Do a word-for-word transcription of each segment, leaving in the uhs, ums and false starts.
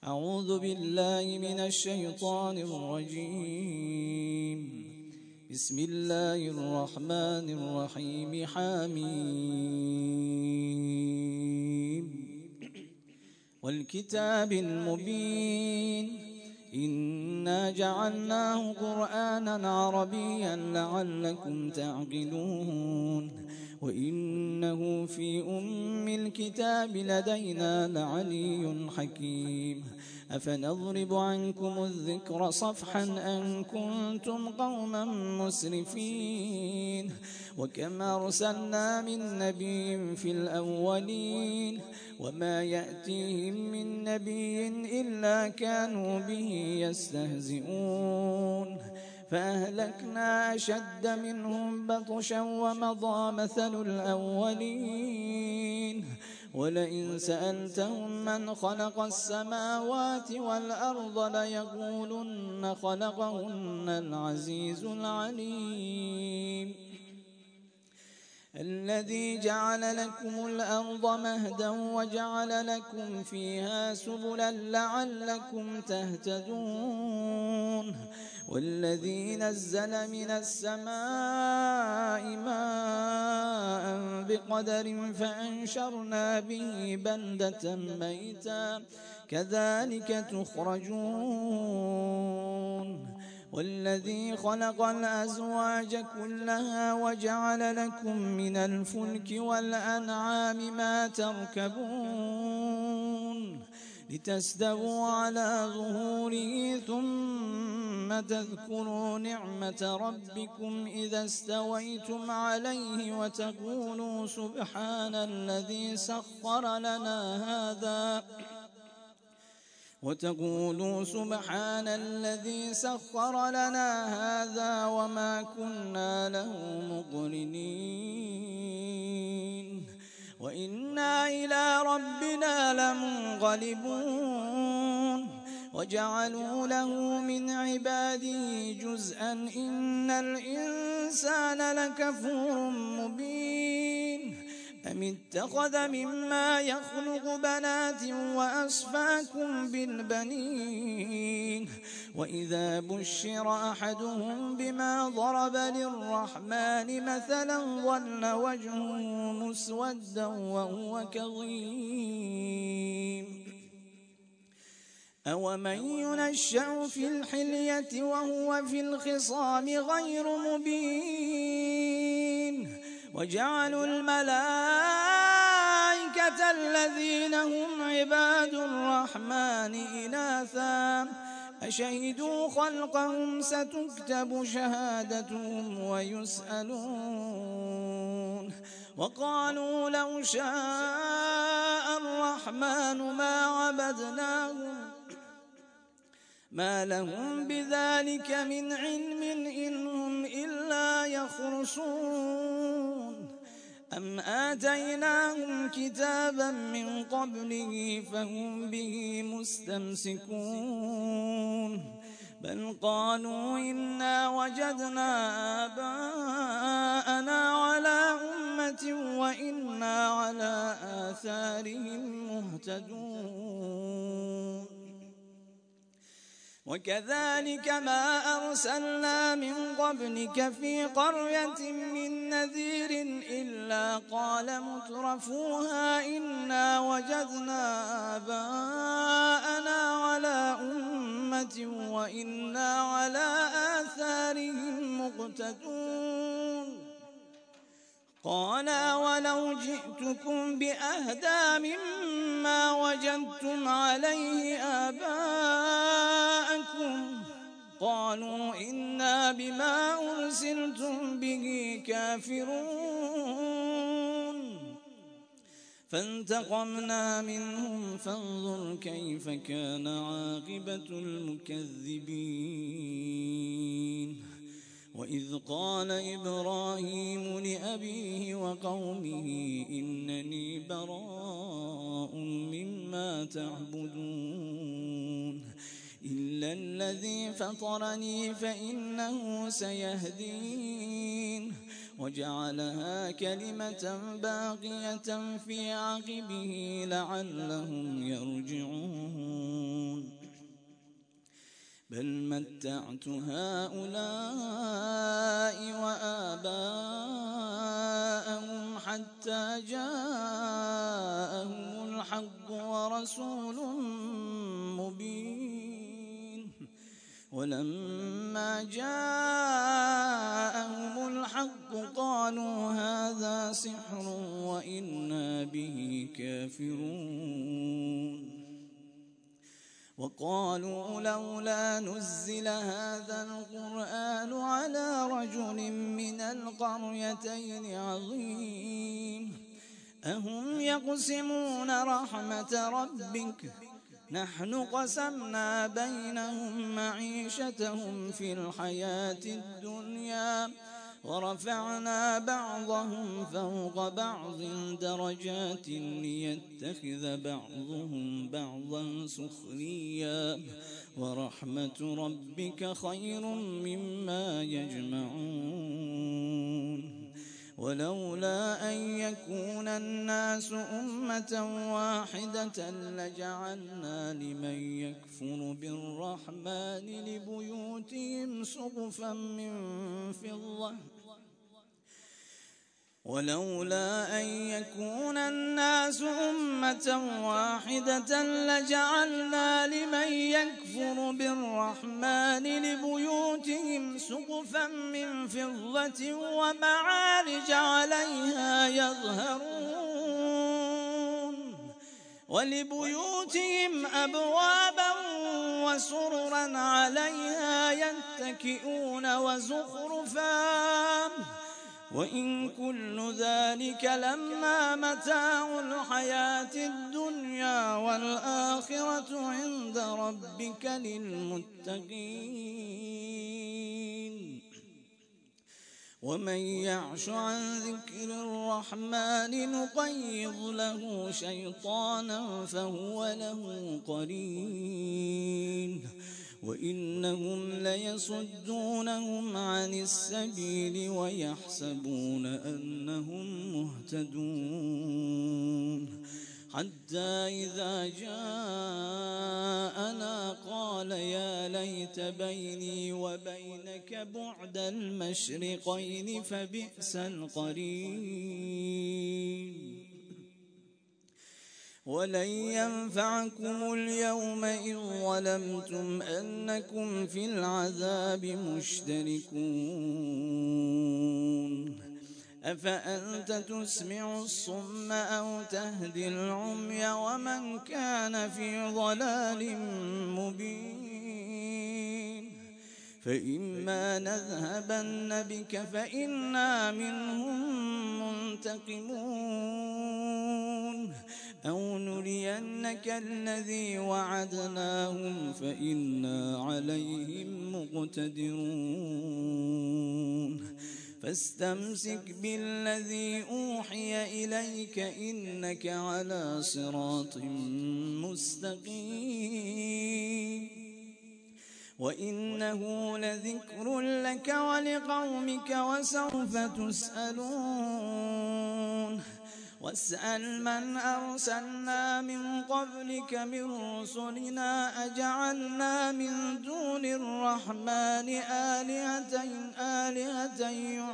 أعوذ بالله من الشيطان الرجيم. بسم الله الرحمن الرحيم. حميم والكتاب المبين إنا جعلناه قرآنا عربيا لعلكم تعقلون وإنه في أم الكتاب لدينا لعلي حكيم. أفنضرب عنكم الذكر صفحا أن كنتم قوما مسرفين وكم أرسلنا من نبي في الأولين وما يأتيهم من نبي إلا كانوا به يستهزئون فأهلكنا أشد منهم بطشا ومضى مثل الأولين ولئن سألتهم من خلق السماوات والأرض ليقولن خلقهن العزيز العليم الذي جعل لكم الأرض مهدا وجعل لكم فيها سبلا لعلكم تهتدون والذي نزل من السماء ماء بقدر فأنشرنا به بلدة ميتا كذلك تخرجون والذي خلق الأزواج كلها وجعل لكم من الفلك والأنعام ما تركبون لتستووا على ظهوره ثم تذكروا نعمة ربكم إذا استويتم عليه وتقولوا سبحان الذي سخر لنا هذا وتقولوا سبحان الذي سخر لنا هذا وما كنا له مقرنين وإنا إلى ربنا لمنقلبون وجعلوا له من عباده جزءا إن الإنسان لكفور مبين أم اتخذ مما يخلق بنات وأصفاكم بالبنين وإذا بشر أحدهم بما ضرب للرحمن مثلا ظل وجهه مسودا وهو كظيم أومن ينشأ في الحلية وهو في الخصام غير مبين وجعلوا الملائكة الذين هم عباد الرحمن إناثا أشهدوا خلقهم ستكتب شهادتهم ويسألون وقالوا لو شاء الرحمن ما عبدناهم ما لهم بذلك من علم إن هم إلا يخرصون أم آتيناهم كتابا من قبله فهم به مستمسكون بل قالوا إنا وجدنا آباءنا على أمة وإنا على آثارهم مهتدون وكذلك ما أرسلنا من قبلك في قرية من نذير إلا قال مترفوها إنا وجدنا آباءنا على أمة وإنا على آثارهم مقتدون قال ولو جئتكم بأهدى مما وجدتم عليه آباءكم قالوا إنا بما أرسلتم به كافرون فانتقمنا منهم فانظر كيف كان عاقبة المكذبين وإذ قال إبراهيم لأبيه وقومه إنني براء مما تعبدون إلا الذي فطرني فإنه سيهدين وجعلها كلمة باقية في عقبه لعلهم يرجعون متعت هؤلاء وآباءهم حتى جاءهم الحق ورسول مبين ولما جاءهم الحق قالوا هذا سحر وإنا به كافرون وقالوا لولا نزل هذا القرآن على رجل من القريتين عظيم أهم يقسمون رحمة ربك نحن قسمنا بينهم معيشتهم في الحياة الدنيا ورفعنا بعضهم فوق بعض درجات ليتخذ بعضهم بعضا سخريا ورحمة ربك خير مما يجمعون ولولا أن يكون الناس أمة واحدة لجعلنا لمن يكفر بالرحمن لبيوتهم سقفا من فضة ولولا أن يكون الناس أمة واحدة لجعلنا لمن يكفر بالرحمن لبيوتهم سقفا من فضة ومعارج عليها يظهرون ولبيوتهم أبوابا وسررا عليها يتكئون وزخرفا وإن كل ذلك لما متاع الحياة الدنيا والآخرة عند ربك للمتقين ومن يعش عن ذكر الرحمن نقيض له شيطانا فهو له قرين وإنهم ليصدونهم عن السبيل ويحسبون أنهم مهتدون حتى إذا جاءنا قال يا ليت بيني وبينك بعد المشرقين فبئس القرين ولن ينفعكم اليوم إذ ظلمتم أنكم في العذاب مشتركون أفأنت تسمع الصم أو تهدي العمي ومن كان في ضلال مبين فإما نذهبن بك فإنا منهم منتقمون أو نرينك الذي وعدناهم فإنا عليهم مقتدرون فاستمسك بالذي أوحي إليك إنك على صراط مستقيم وإنه لذكر لك ولقومك وسوف تسألون واسأل من أرسلنا من قبلك من رسلنا أجعلنا من دون الرحمن آلهة آلهة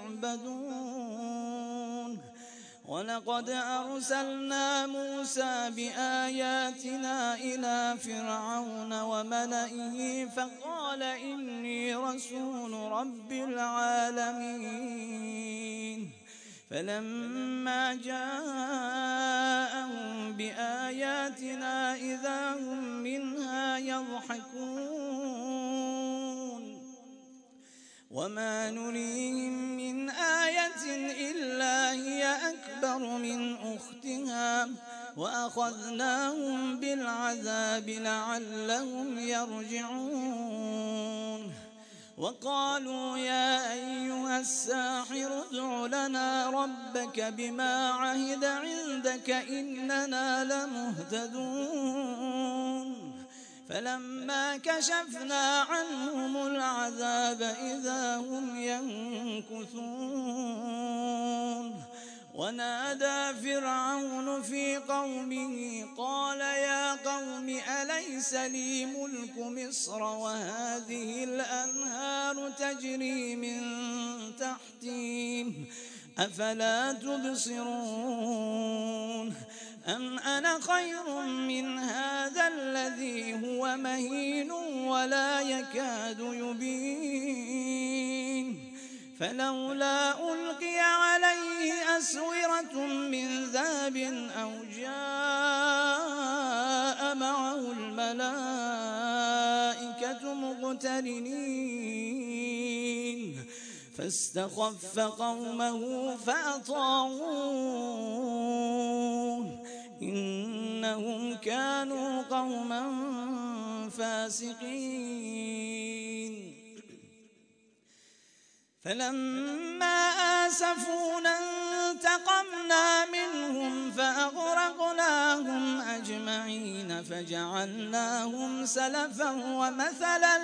يعبدون ولقد أرسلنا موسى بآياتنا إلى فرعون وملئه فقال إني رسول رب العالمين فلما جاءهم بآياتنا إذا هم منها يضحكون وما نريهم من آية إلا هي أكبر من أختها وأخذناهم بالعذاب لعلهم يرجعون وقالوا يا أيها الساحر ادع لنا ربك بما عهد عندك إننا لمهتدون فلما كشفنا عنهم العذاب إذا هم ينكثون ونادى فرعون في قومه قال يا قوم أليس لي ملك مصر وهذه الأنهار تجري من تحتي أفلا تبصرون أم أنا خير من هذا الذي هو مهين ولا يكاد يبين فلولا ألقي عليه أسورة من ذهب أو جاء معه الملائكة مقترنين فاستخف قومه فأطاعوه إنهم كانوا قوما فاسقين فلما آسفونا انتقمنا منهم فأغرقناهم أجمعين فجعلناهم سلفا ومثلا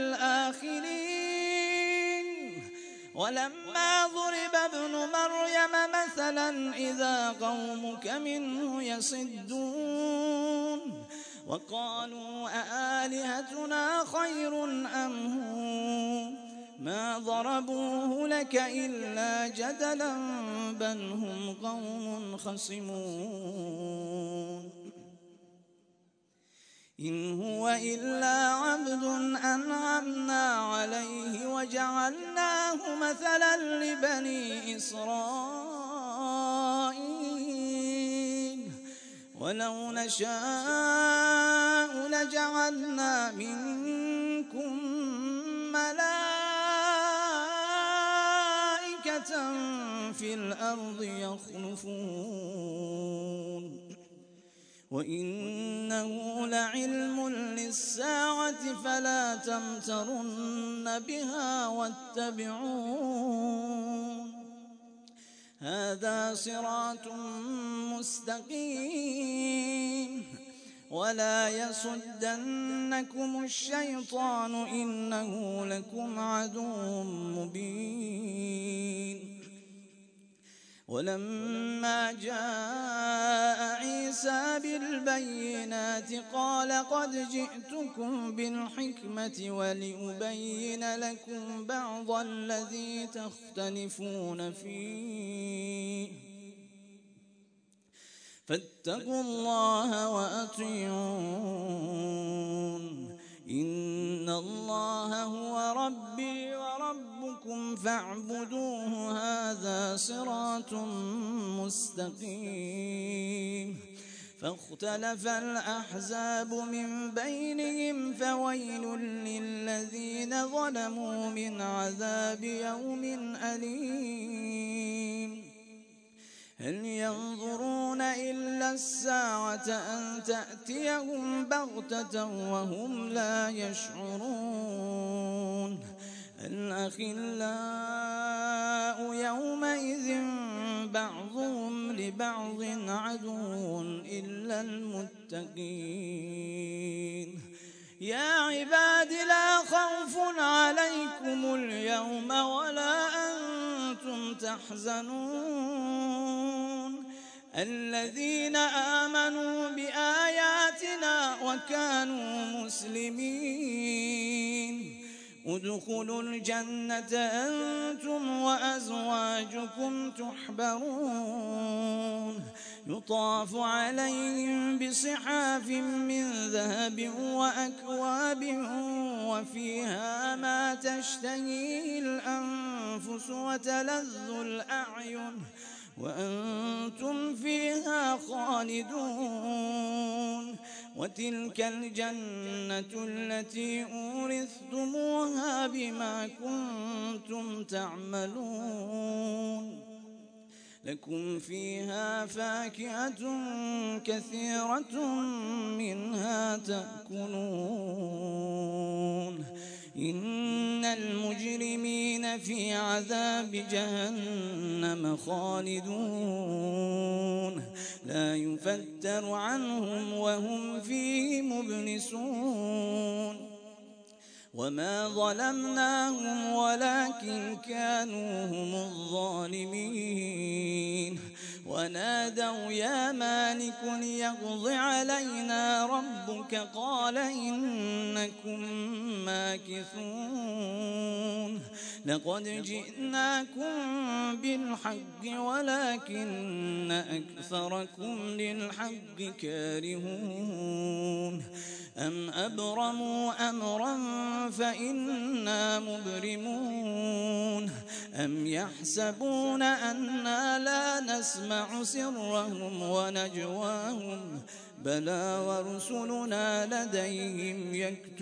للآخرين ولما ضرب ابن مريم مثلا إذا قومك منه يصدون وقالوا أآلهتنا خير أم هو ما ضربوه لك إلا جدلا بل هم قوم خصمون إن هو إلا عبد أنعمنا عليه وجعلناه مثلا لبني إسرائيل ولو نشاء لجعلنا منكم ملائكة في الأرض يخلفون وإنه لعلم للساعة فلا تمترن بها واتبعون هذا صراط مستقيم ولا يصدنكم الشيطان إنه لكم عدو مبين ولما جاء عيسى بالبينات قال قد جئتكم بالحكمة ولأبين لكم بعض الذي تختلفون فيه فاتقوا الله وأطيعون إن الله هو ربي وربكم فاعبدوه هذا صراط مستقيم فاختلف الأحزاب من بينهم فويل للذين ظلموا من عذاب يوم أليم هل ينظرون إلا الساعة أن تأتيهم بغتة وهم لا يشعرون الأخلاء يومئذ بعضهم لبعض عدو إلا المتقين يا عباد لا خوف عليكم اليوم ولا أنتم تحزنون الذين آمنوا بآياتنا وكانوا مسلمين ادخلوا الجنة أنتم وأزواجكم تحبرون يطاف عليهم بصحاف من ذهب وأكواب وفيها ما تشتهيه الأنفس وتلذ الأعين وأنتم فيها خالدون وتلك الجنة التي أورثتموها بما كنتم تعملون لكم فيها فاكهة كثيرة منها تأكلون إن المجرمين في عذاب جهنم خالدون لا يفتر عنهم وهم فيه مبلسون وما ظلمناهم ولكن كانوا هم الظالمين ونادوا يا مالك ليقض علينا ربك قال إنكم ماكثون لقد جئناكم بالحق ولكن أكثركم للحق كارهون أم أبرموا أمرا فإنا مبرمون أم يحسبون أنا لا نسمع سرهم ونجواهم بلى ورسلنا لديهم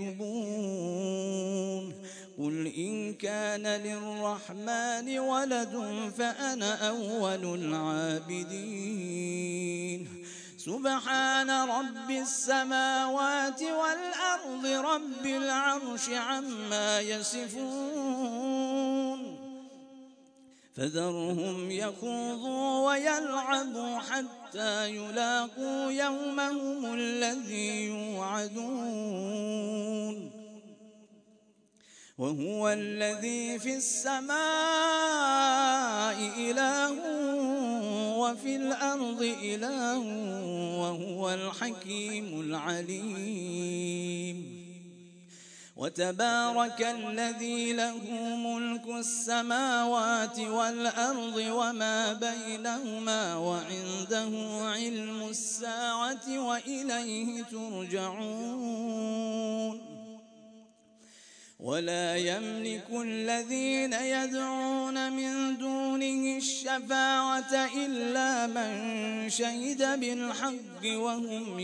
يكتبون قل إن كان للرحمن ولد فأنا أول العابدين سبحان رب السماوات والأرض رب العرش عما يصفون فذرهم يخوضوا ويلعبوا حتى يلاقوا يومهم الذي يوعدون وهو الذي في السماء إله وفي الأرض إله وهو الحكيم العليم وتبارك الذي له ملك السماوات والأرض وما بينهما وعنده علم الساعة وإليه ترجعون ولا يملك الذين يدعون من دونه الشفاعة إلا من شهد بالحق وهم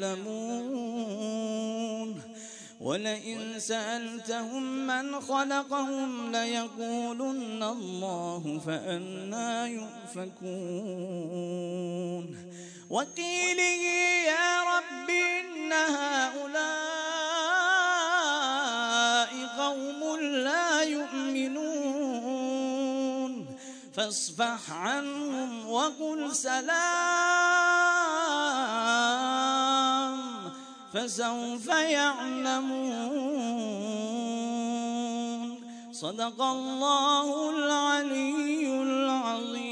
يعلمون ولئن سألتهم من خلقهم ليقولن الله فأنى يؤفكون وقيله يا رب إن هؤلاء قوم لا يؤمنون فاصفح عنهم وقل سلام فسوف يعلمون صدق الله العلي العظيم.